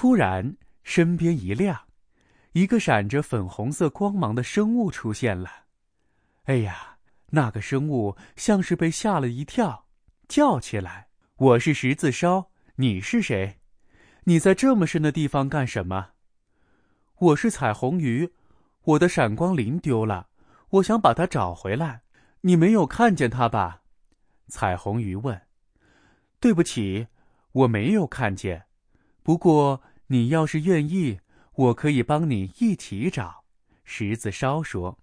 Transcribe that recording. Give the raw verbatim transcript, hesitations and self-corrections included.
突然，身边一亮，一个闪着粉红色光芒的生物出现了。哎呀，那个生物像是被吓了一跳，叫起来：“我是十字烧，你是谁？你在这么深的地方干什么？”“我是彩虹鱼，我的闪光铃丢了，我想把它找回来。你没有看见它吧？”彩虹鱼问。“对不起，我没有看见。不过你要是愿意，我可以帮你一起找。”十字烧说。